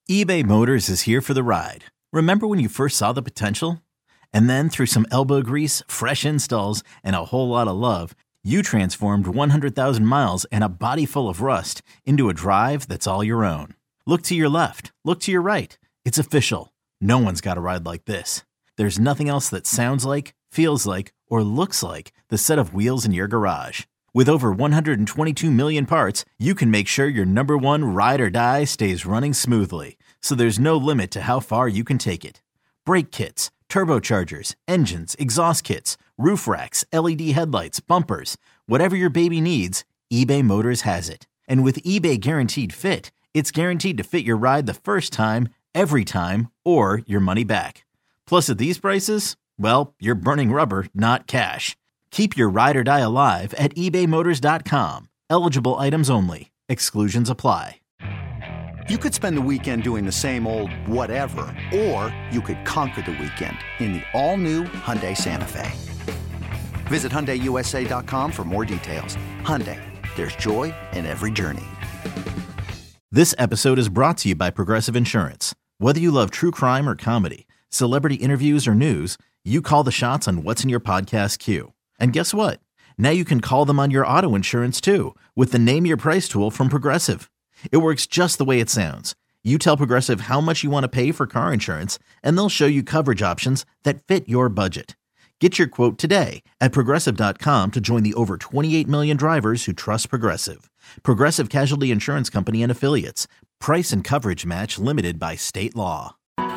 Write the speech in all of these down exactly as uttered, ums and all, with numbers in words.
eBay Motors is here for the ride. Remember when you first saw the potential? And then through some elbow grease, fresh installs, and a whole lot of love, you transformed one hundred thousand miles and a body full of rust into a drive that's all your own. Look to your left. Look to your right. It's official. No one's got a ride like this. There's nothing else that sounds like, feels like, or looks like the set of wheels in your garage. With over one hundred twenty-two million parts, you can make sure your number one ride or die stays running smoothly. So there's no limit to how far you can take it. Brake kits, turbochargers, engines, exhaust kits, roof racks, L E D headlights, bumpers, whatever your baby needs, eBay Motors has it. And with eBay Guaranteed Fit, it's guaranteed to fit your ride the first time, every time, or your money back. Plus at these prices, well, you're burning rubber, not cash. Keep your ride or die alive at ebay motors dot com. Eligible items only. Exclusions apply. You could spend the weekend doing the same old whatever, or you could conquer the weekend in the all-new Hyundai Santa Fe. Visit Hyundai U S A dot com for more details. Hyundai, there's joy in every journey. This episode is brought to you by Progressive Insurance. Whether you love true crime or comedy, celebrity interviews or news, you call the shots on what's in your podcast queue. And guess what? Now you can call them on your auto insurance too with the Name Your Price tool from Progressive. It works just the way it sounds. You tell Progressive how much you want to pay for car insurance, and they'll show you coverage options that fit your budget. Get your quote today at progressive dot com to join the over twenty-eight million drivers who trust Progressive. Progressive Casualty Insurance Company and Affiliates. Price and coverage match limited by state law.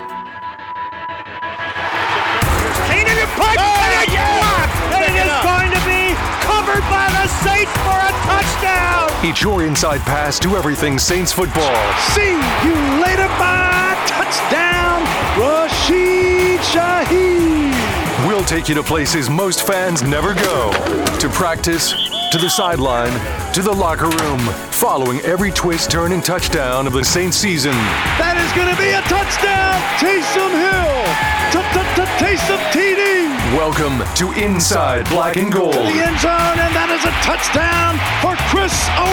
It is going to be covered by the Saints for a touchdown! It's your inside pass to everything Saints football. See you later, bye! Touchdown, Rashid Shaheed! We'll take you to places most fans never go. To practice, to the sideline, to the locker room. Following every twist, turn, and touchdown of the Saints season. That is going to be a touchdown! Taysom Hill! Taysom T D! Welcome to Inside Black and Gold. The end zone, and that is a touchdown for Chris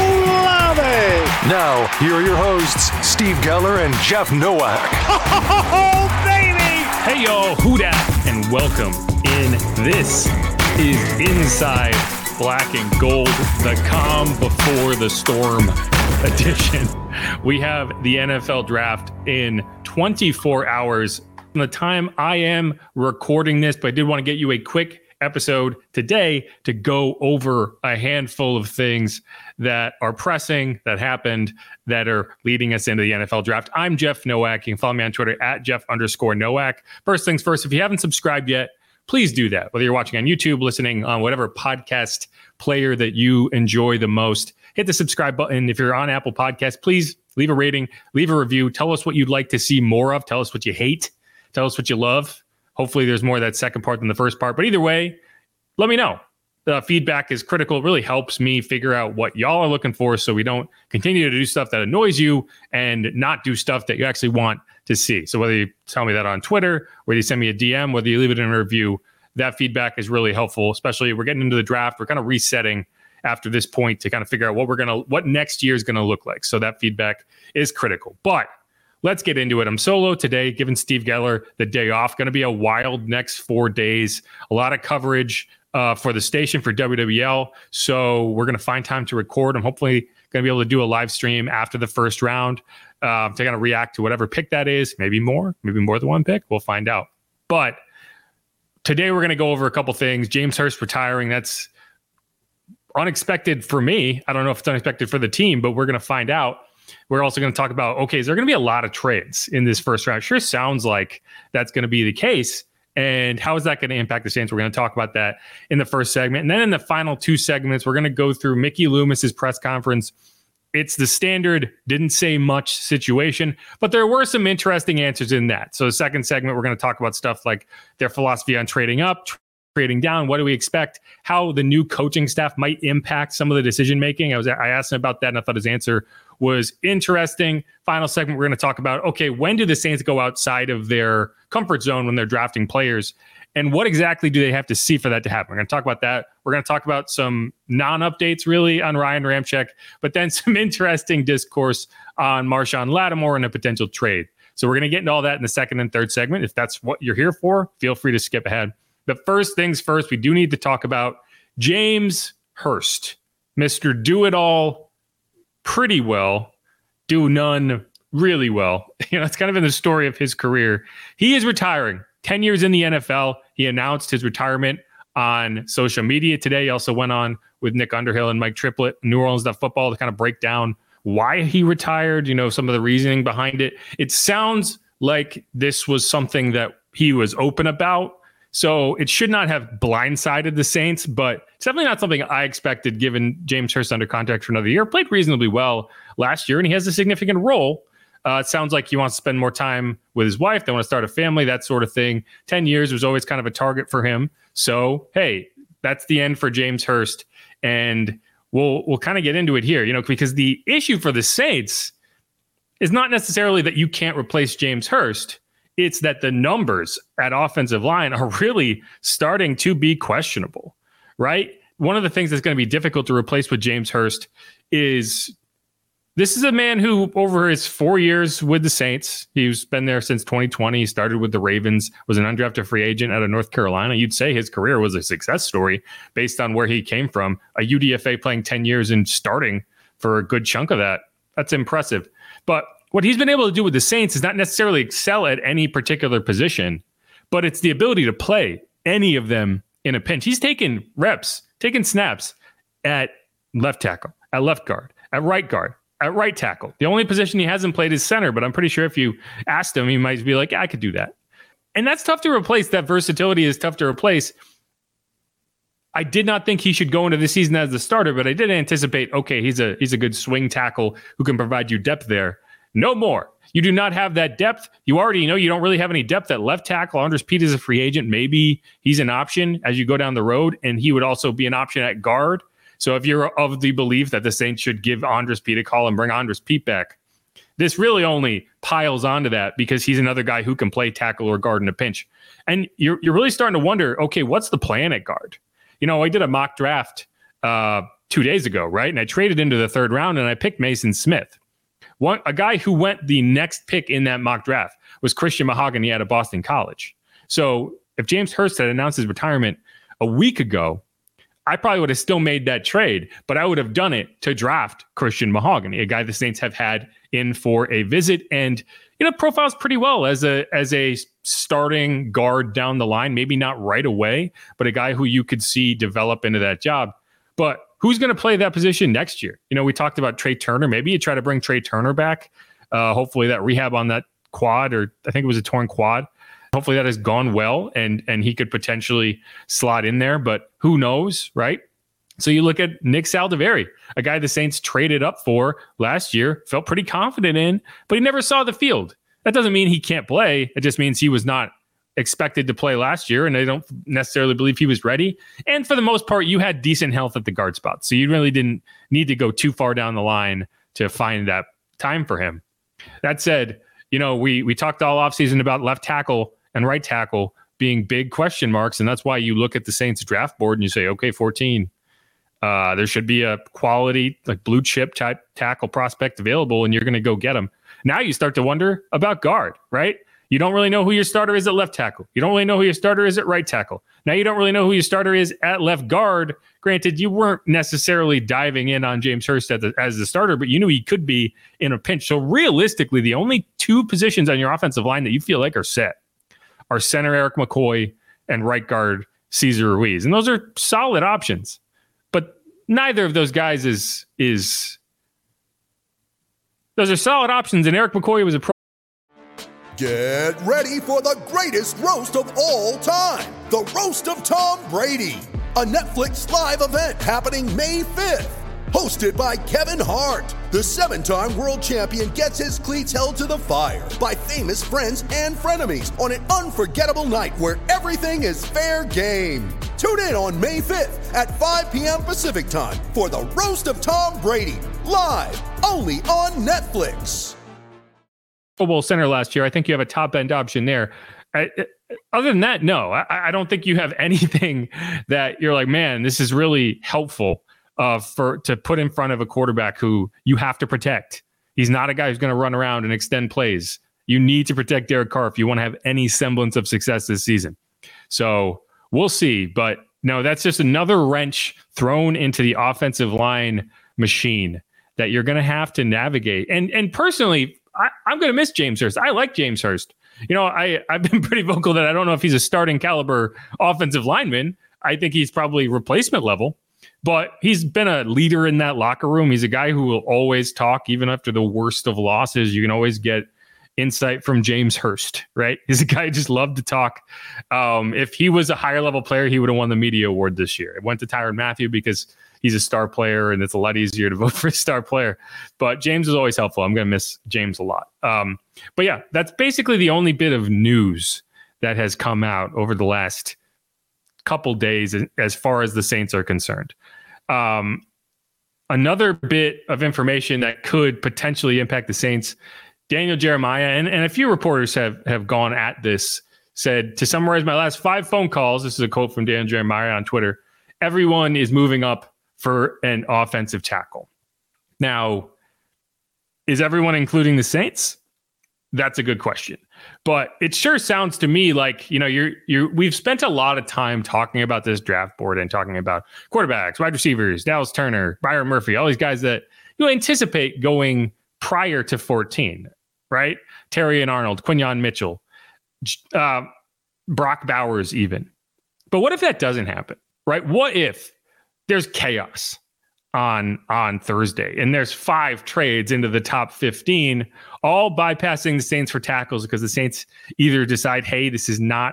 Olave. Now, here are your hosts, Steve Geller and Jeff Nowak. Oh, baby! Hey, y'all, who dat? And welcome in. This is Inside Black and Gold, the calm before the storm edition. We have the N F L draft in twenty-four hours. From the time I am recording this, but I did want to get you a quick episode today to go over a handful of things that are pressing, that happened, that are leading us into the N F L draft. I'm Jeff Nowak. You can follow me on Twitter at Jeff underscore Nowak. First things first, if you haven't subscribed yet, please do that. Whether you're watching on YouTube, listening on whatever podcast player that you enjoy the most, hit the subscribe button. If you're on Apple Podcasts, please leave a rating, leave a review. Tell us what you'd like to see more of. Tell us what you hate. Tell us what you love. Hopefully there's more of that second part than the first part. But either way, let me know. The feedback is critical. It really helps me figure out what y'all are looking for so we don't continue to do stuff that annoys you and not do stuff that you actually want to see. So whether you tell me that on Twitter, whether you send me a D M, whether you leave it in a review, that feedback is really helpful, especially we're getting into the draft. We're kind of resetting after this point to kind of figure out what we're going to, what next year is going to look like. So that feedback is critical. But let's get into it. I'm solo today, giving Steve Geller the day off. Going to be a wild next four days. A lot of coverage uh, for the station for W W L. So we're going to find time to record. I'm hopefully going to be able to do a live stream after the first round uh, to kind of react to whatever pick that is. Maybe more, maybe more than one pick. We'll find out. But today we're going to go over a couple things. James Hurst retiring. That's unexpected for me. I don't know if it's unexpected for the team, but we're going to find out. We're also going to talk about, okay, is there going to be a lot of trades in this first round? Sure sounds like that's going to be the case. And how is that going to impact the Saints? We're going to talk about that in the first segment. And then in the final two segments, we're going to go through Mickey Loomis's press conference. It's the standard didn't say much situation, but there were some interesting answers in that. So the second segment, we're going to talk about stuff like their philosophy on trading up, trading down. What do we expect? How the new coaching staff might impact some of the decision making. I was I asked him about that, and I thought his answer was interesting. Final segment, we're going to talk about, okay, when do the Saints go outside of their comfort zone when they're drafting players? And what exactly do they have to see for that to happen? We're going to talk about that. We're going to talk about some non-updates really on Ryan Ramczyk, but then some interesting discourse on Marshawn Lattimore and a potential trade. So we're going to get into all that in the second and third segment. If that's what you're here for, feel free to skip ahead. But first things first, we do need to talk about James Hurst, Mister Do-It-All pretty well, do none really well. You know, it's kind of in the story of his career. He is retiring. ten years in the N F L. He announced his retirement on social media today. He also went on with Nick Underhill and Mike Triplett, New Orleans Football, to kind of break down why he retired, you know, some of the reasoning behind it. It sounds like this was something that he was open about. So it should not have blindsided the Saints, but it's definitely not something I expected given James Hurst under contract for another year. Played reasonably well last year, and he has a significant role. Uh, it sounds like he wants to spend more time with his wife. They want to start a family, that sort of thing. ten years was always kind of a target for him. So, hey, that's the end for James Hurst. And we'll we'll kind of get into it here, you know, because the issue for the Saints is not necessarily that you can't replace James Hurst. It's that the numbers at offensive line are really starting to be questionable, right? One of the things that's going to be difficult to replace with James Hurst is this is a man who, over his four years with the Saints, he's been there since twenty twenty. He started with the Ravens, was an undrafted free agent out of North Carolina. You'd say his career was a success story based on where he came from. A U D F A playing ten years and starting for a good chunk of that. That's impressive. But what he's been able to do with the Saints is not necessarily excel at any particular position, but it's the ability to play any of them in a pinch. He's taken reps, taken snaps at left tackle, at left guard, at right guard, at right tackle. The only position he hasn't played is center, but I'm pretty sure if you asked him, he might be like, yeah, I could do that. And that's tough to replace. That versatility is tough to replace. I did not think he should go into the season as the starter, but I did anticipate, okay, he's a he's a good swing tackle who can provide you depth there. No more. You do not have that depth. You already know you don't really have any depth at left tackle. Andres Pete is a free agent. Maybe he's an option as you go down the road, and he would also be an option at guard. So if you're of the belief that the Saints should give Andres Pete a call and bring Andres Pete back, this really only piles onto that because he's another guy who can play tackle or guard in a pinch. And you're you're really starting to wonder, okay, what's the plan at guard? You know, I did a mock draft uh, two days ago, right? And I traded into the third round and I picked Mason Smith. One, a guy who went the next pick in that mock draft was Christian Mahogany out of Boston College. So if James Hurst had announced his retirement a week ago, I probably would have still made that trade, but I would have done it to draft Christian Mahogany, a guy the Saints have had in for a visit and, you know, profiles pretty well as a as a starting guard down the line. Maybe not right away, but a guy who you could see develop into that job. But who's going to play that position next year? You know, we talked about Trey Turner. Maybe you try to bring Trey Turner back. Uh, hopefully that rehab on that quad, or I think it was a torn quad. Hopefully that has gone well and and he could potentially slot in there, but who knows, right? So you look at Nick Saldiveri, a guy the Saints traded up for last year, felt pretty confident in, but he never saw the field. That doesn't mean he can't play. It just means he was not expected to play last year, and they don't necessarily believe he was ready. And for the most part, you had decent health at the guard spot, so you really didn't need to go too far down the line to find that time for him. That said, you know, we we talked all offseason about left tackle and right tackle being big question marks, and that's why you look at the Saints draft board and you say, okay, fourteen, uh, there should be a quality, like blue chip type tackle prospect available, and you're going to go get them. Now you start to wonder about guard, right? You don't really know who your starter is at left tackle. You don't really know who your starter is at right tackle. Now you don't really know who your starter is at left guard. Granted, you weren't necessarily diving in on James Hurst as the, as the starter, but you knew he could be in a pinch. So realistically, the only two positions on your offensive line that you feel like are set are center Eric McCoy and right guard Cesar Ruiz. And those are solid options. But neither of those guys is is those are solid options, and Eric McCoy was a pro. Get ready for the greatest roast of all time, the Roast of Tom Brady, a Netflix live event happening May fifth. Hosted by Kevin Hart, the seven-time world champion gets his cleats held to the fire by famous friends and frenemies on an unforgettable night where everything is fair game. Tune in on May fifth at five p.m. Pacific time for the Roast of Tom Brady, live only on Netflix. Pro Bowl center last year. I think you have a top-end option there. I, other than that, no, I, I don't think you have anything that you're like, man, this is really helpful uh, for to put in front of a quarterback who you have to protect. He's not a guy who's going to run around and extend plays. You need to protect Derek Carr if you want to have any semblance of success this season. So we'll see. But no, that's just another wrench thrown into the offensive line machine that you're going to have to navigate. And and personally, I, I'm going to miss James Hurst. I like James Hurst. You know, I, I've been pretty vocal that I don't know if he's a starting caliber offensive lineman. I think he's probably replacement level, but he's been a leader in that locker room. He's a guy who will always talk, even after the worst of losses. You can always get insight from James Hurst, right? He's a guy who just loved to talk. Um, if he was a higher level player, he would have won the media award this year. It went to Tyrann Mathieu because he's a star player and it's a lot easier to vote for a star player. But James is always helpful. I'm going to miss James a lot. Um, but yeah, that's basically the only bit of news that has come out over the last couple days as far as the Saints are concerned. Um, another bit of information that could potentially impact the Saints, Daniel Jeremiah, and, and a few reporters have, have gone at this, said, to summarize my last five phone calls, this is a quote from Daniel Jeremiah on Twitter, everyone is moving up for an offensive tackle. Now, is everyone including the Saints? That's a good question. But it sure sounds to me like, you know, you're you we've spent a lot of time talking about this draft board and talking about quarterbacks, wide receivers, Dallas Turner, Byron Murphy, all these guys that you anticipate going prior to fourteen, right? Terry and Arnold, Quinyon Mitchell, uh, Brock Bowers even. But what if that doesn't happen, right? What if there's chaos on on Thursday and there's five trades into the top fifteen, all bypassing the Saints for tackles because the Saints either decide, hey, this is not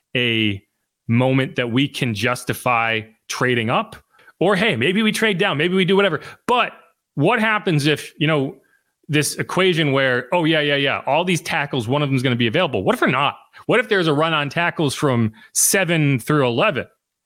a moment that we can justify trading up, or hey, maybe we trade down, maybe we do whatever. But what happens if, you know, this equation where, oh, yeah, yeah, yeah, all these tackles, one of them is going to be available. What if they're not? What if there's a run on tackles from seven through eleven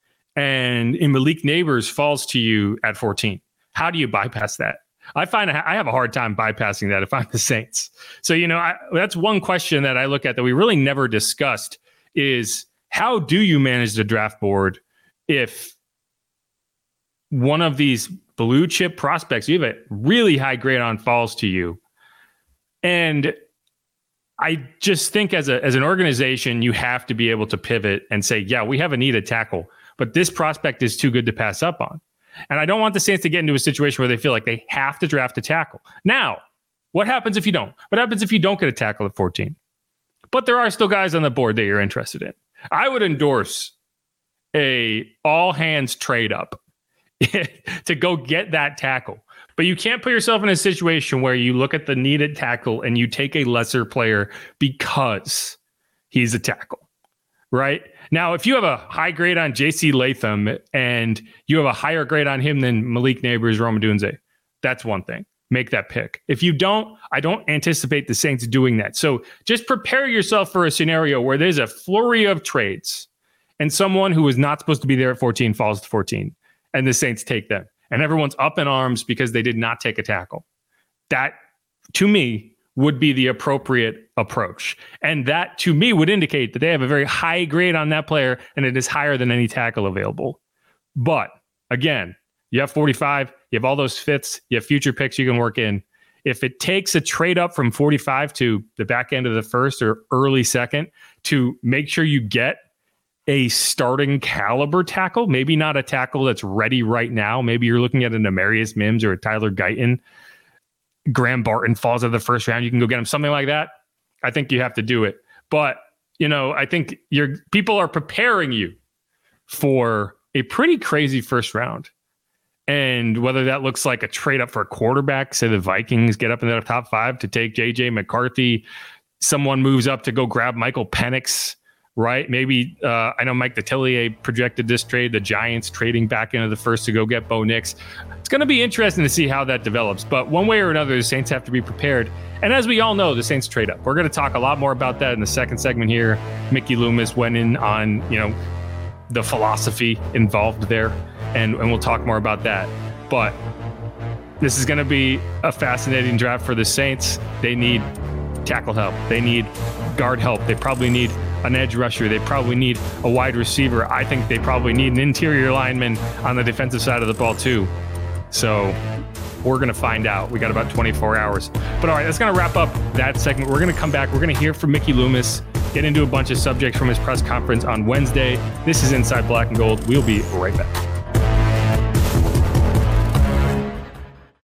and Malik Neighbors falls to you at fourteen? How do you bypass that? I find I have a hard time bypassing that if I'm the Saints. So, you know, I, that's one question that I look at that we really never discussed is how do you manage the draft board if one of these blue chip prospects, you have a really high grade on, falls to you? And I just think as a as an organization, you have to be able to pivot and say, yeah, we have a need at tackle, but this prospect is too good to pass up on. And I don't want the Saints to get into a situation where they feel like they have to draft a tackle. Now, what happens if you don't? What happens if you don't get a tackle at fourteen? But there are still guys on the board that you're interested in. I would endorse a all hands trade up to go get that tackle. But you can't put yourself in a situation where you look at the needed tackle and you take a lesser player because he's a tackle, right? Now, if you have a high grade on J C Latham and you have a higher grade on him than Malik Neighbors, Rome Odunze, that's one thing. Make that pick. If you don't, I don't anticipate the Saints doing that. So just prepare yourself for a scenario where there's a flurry of trades and someone who was not supposed to be there at fourteen falls to fourteen and the Saints take them. And everyone's up in arms because they did not take a tackle. That, to me, would be the appropriate approach. And that, to me, would indicate that they have a very high grade on that player and it is higher than any tackle available. But, again, you have forty-five, you have all those fits, you have future picks you can work in. If it takes a trade up from forty-five to the back end of the first or early second to make sure you get a starting caliber tackle, maybe not a tackle that's ready right now. Maybe you're looking at an Amarius Mims or a Tyler Guyton. Graham Barton falls out of the first round. You can go get him, something like that. I think you have to do it. But, you know, I think your people are preparing you for a pretty crazy first round. And whether that looks like a trade up for a quarterback, say the Vikings get up in the top five to take J J McCarthy, someone moves up to go grab Michael Penix, right? Maybe uh, I know Mike Detillier projected this trade, the Giants trading back into the first to go get Bo Nix. It's going to be interesting to see how that develops. But one way or another, the Saints have to be prepared. And as we all know, the Saints trade up. We're going to talk a lot more about that in the second segment here. Mickey Loomis went in on, you know, the philosophy involved there, and, and we'll talk more about that. But this is going to be a fascinating draft for the Saints. They need tackle help. They need guard help. They probably need an edge rusher. They probably need a wide receiver. I think they probably need an interior lineman on the defensive side of the ball too. So we're going to find out. We got about twenty-four hours. But all right, that's going to wrap up that segment. We're going to come back. We're going to hear from Mickey Loomis, get into a bunch of subjects from his press conference on Wednesday. This is Inside Black and Gold. We'll be right back.